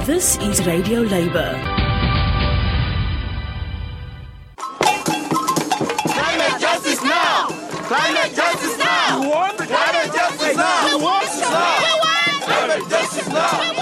This is Radio Labour. Climate justice now! Climate justice now! We want climate justice now! We want climate justice now!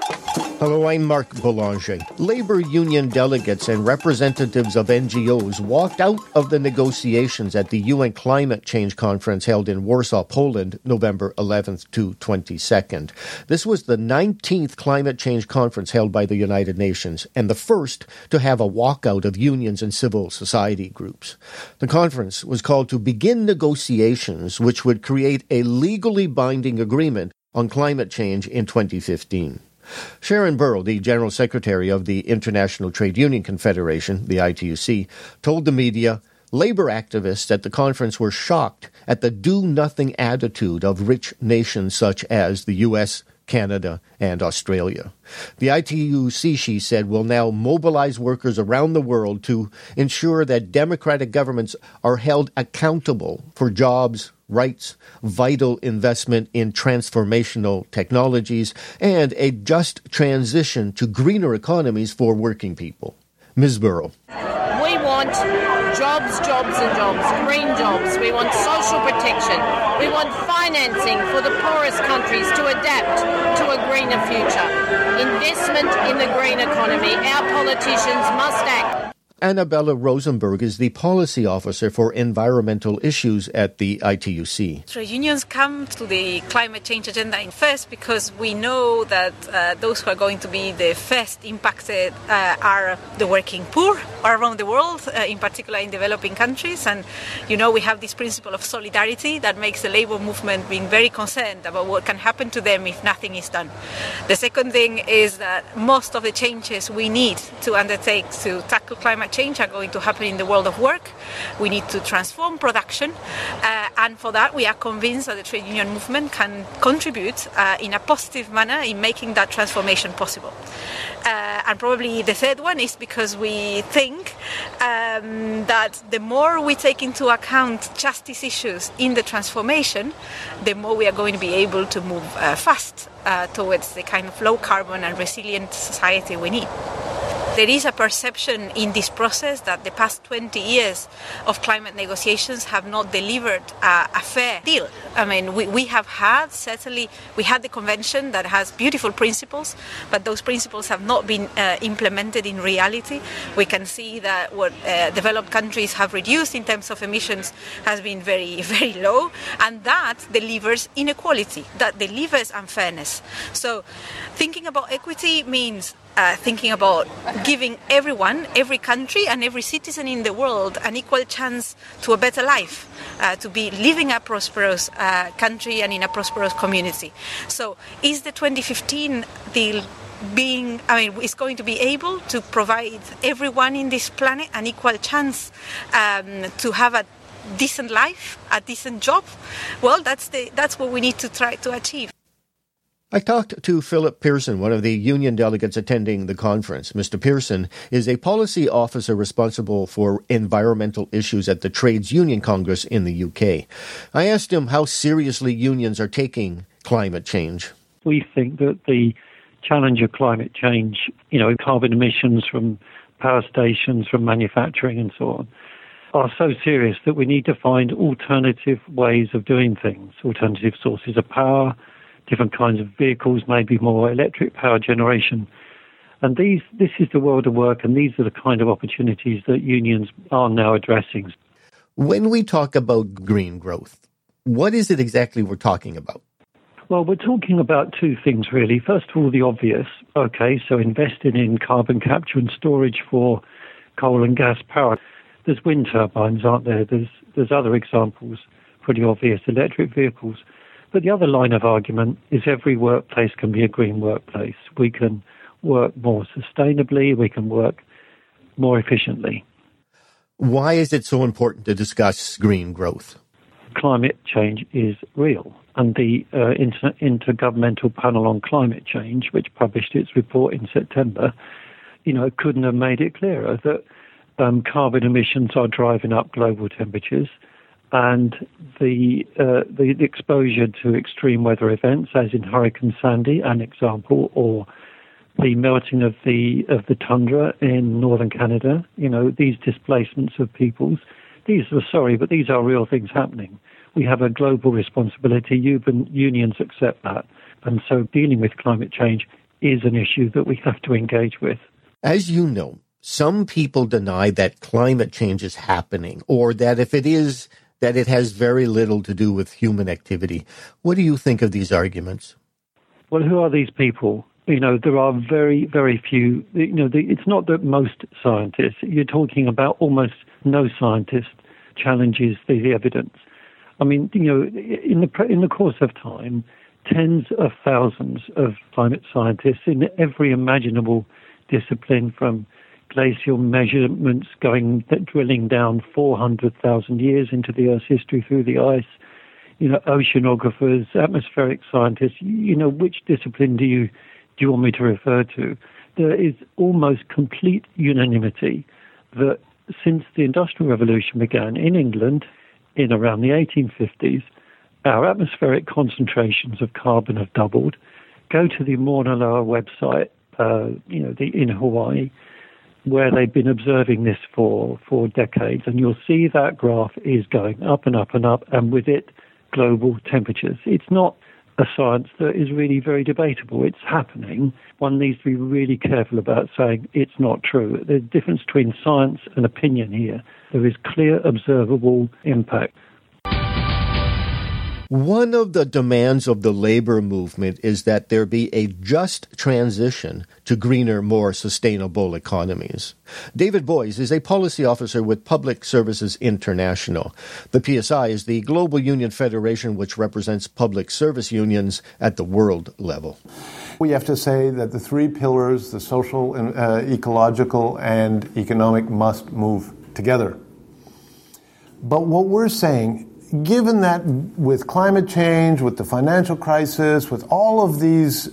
Hello, I'm Mark Boulanger. Labour union delegates and representatives of NGOs walked out of the negotiations at the UN Climate Change Conference held in Warsaw, Poland, November 11th to 22nd. This was the 19th climate change conference held by the United Nations and the first to have a walkout of unions and civil society groups. The conference was called to begin negotiations which would create a legally binding agreement on climate change in 2015. Sharon Burrow, the General Secretary of the International Trade Union Confederation, the ITUC, told the media Labour activists at the conference were shocked at the do-nothing attitude of rich nations such as the US, Canada, and Australia. The ITUC, she said, will now mobilize workers around the world to ensure that democratic governments are held accountable for jobs, rights, vital investment in transformational technologies, and a just transition to greener economies for working people. Ms. Burrow. We want jobs, jobs and jobs, green jobs. We want social protection. We want financing for the poorest countries to adapt to a greener future. Investment in the green economy. Our politicians must act. Annabella Rosenberg is the policy officer for environmental issues at the ITUC. Trade unions come to the climate change agenda in first because we know that those who are going to be the first impacted are the working poor around the world, in particular in developing countries. And, you know, we have this principle of solidarity that makes the labour movement being very concerned about what can happen to them if nothing is done. The second thing is that most of the changes we need to undertake to tackle climate change are going to happen in the world of work. We need to transform production, and for that we are convinced that the trade union movement can contribute in a positive manner in making that transformation possible. And probably the third one is because we think that the more we take into account justice issues in the transformation, the more we are going to be able to move fast towards the kind of low carbon and resilient society we need. There is a perception in this process that the past 20 years of climate negotiations have not delivered a fair deal. I mean, we have had, certainly, we had the convention that has beautiful principles, but those principles have not been implemented in reality. We can see that what developed countries have reduced in terms of emissions has been very, very low, and that delivers inequality, that delivers unfairness. So thinking about equity means thinking about giving everyone, every country and every citizen in the world an equal chance to a better life, to be living a prosperous country and in a prosperous community. So is the 2015 deal is going to be able to provide everyone in this planet an equal chance to have a decent life, a decent job? Well, that's what we need to try to achieve. I talked to Philip Pearson, one of the union delegates attending the conference. Mr. Pearson is a policy officer responsible for environmental issues at the Trades Union Congress in the UK. I asked him how seriously unions are taking climate change. We think that the challenge of climate change, carbon emissions from power stations, from manufacturing and so on, are so serious that we need to find alternative ways of doing things, alternative sources of power, different kinds of vehicles, maybe more electric power generation. And this is the world of work, and these are the kind of opportunities that unions are now addressing. When we talk about green growth, what is it exactly we're talking about? Well, we're talking about two things, really. First of all, the obvious. Okay, so investing in carbon capture and storage for coal and gas power. There's wind turbines, aren't there? There's other examples, pretty obvious, electric vehicles. But the other line of argument is every workplace can be a green workplace. We can work more sustainably, we can work more efficiently. Why is it so important to discuss green growth? Climate change is real. And the Intergovernmental Panel on Climate Change, which published its report in September, couldn't have made it clearer that carbon emissions are driving up global temperatures. And the exposure to extreme weather events, as in Hurricane Sandy, an example, or the melting of the tundra in northern Canada, these displacements of peoples. These are real things happening. We have a global responsibility. Unions accept that. And so dealing with climate change is an issue that we have to engage with. As you know, some people deny that climate change is happening, or that if it is, that it has very little to do with human activity. What do you think of these arguments? Well, who are these people? There are very, very few. It's not that most scientists, you're talking about almost no scientist challenges the evidence. I mean, in the course of time, tens of thousands of climate scientists in every imaginable discipline, from glacial measurements drilling down 400,000 years into the Earth's history through the ice, oceanographers, atmospheric scientists, which discipline do you want me to refer to? There is almost complete unanimity that since the Industrial Revolution began in England in around the 1850s, our atmospheric concentrations of carbon have doubled. Go to the Mauna Loa website, in Hawaii, where they've been observing this for decades, and you'll see that graph is going up and up and up, and with it, global temperatures. It's not a science that is really very debatable. It's happening. One needs to be really careful about saying it's not true. There's a difference between science and opinion here. There is clear, observable impact. One of the demands of the labor movement is that there be a just transition to greener, more sustainable economies. David Boys is a policy officer with Public Services International. The PSI is the global union federation which represents public service unions at the world level. We have to say that the three pillars, the social, ecological, and economic, must move together. But what we're saying, given that with climate change, with the financial crisis, with all of these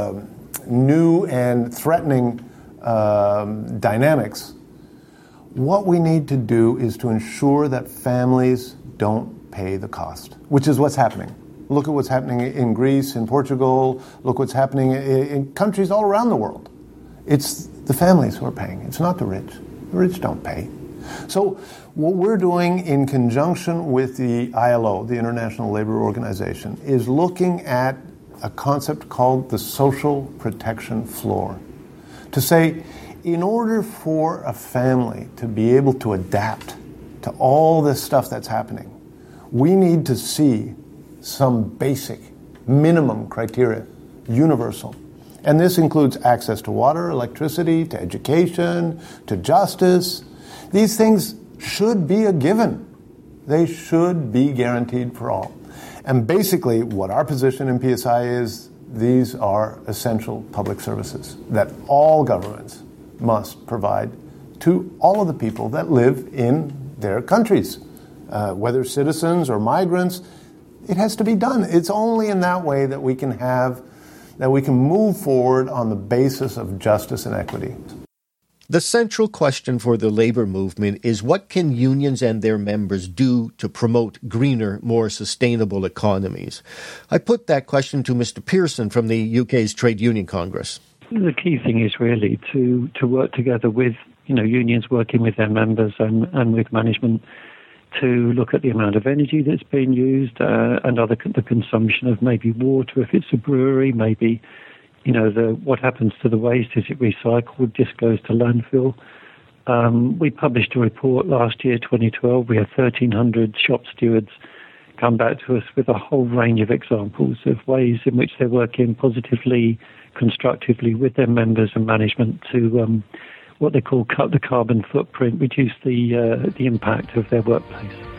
new and threatening dynamics, what we need to do is to ensure that families don't pay the cost, which is what's happening. Look at what's happening in Greece, in Portugal. Look what's happening in countries all around the world. It's the families who are paying. It's not the rich. The rich don't pay. So what we're doing in conjunction with the ILO, the International Labour Organization, is looking at a concept called the social protection floor. To say, in order for a family to be able to adapt to all this stuff that's happening, we need to see some basic minimum criteria, universal. And this includes access to water, electricity, to education, to justice. These things should be a given. They should be guaranteed for all. And basically, what our position in PSI is, these are essential public services that all governments must provide to all of the people that live in their countries, whether citizens or migrants. It has to be done. It's only in that way that we can move forward on the basis of justice and equity. The central question for the labor movement is what can unions and their members do to promote greener, more sustainable economies? I put that question to Mr. Pearson from the UK's Trade Union Congress. The key thing is really to work together with unions working with their members and with management to look at the amount of energy that's being used and the consumption of maybe water if it's a brewery, maybe what happens to the waste, is it recycled, just goes to landfill. We published a report last year, 2012. We had 1,300 shop stewards come back to us with a whole range of examples of ways in which they're working positively, constructively with their members and management to what they call cut the carbon footprint, reduce the impact of their workplace.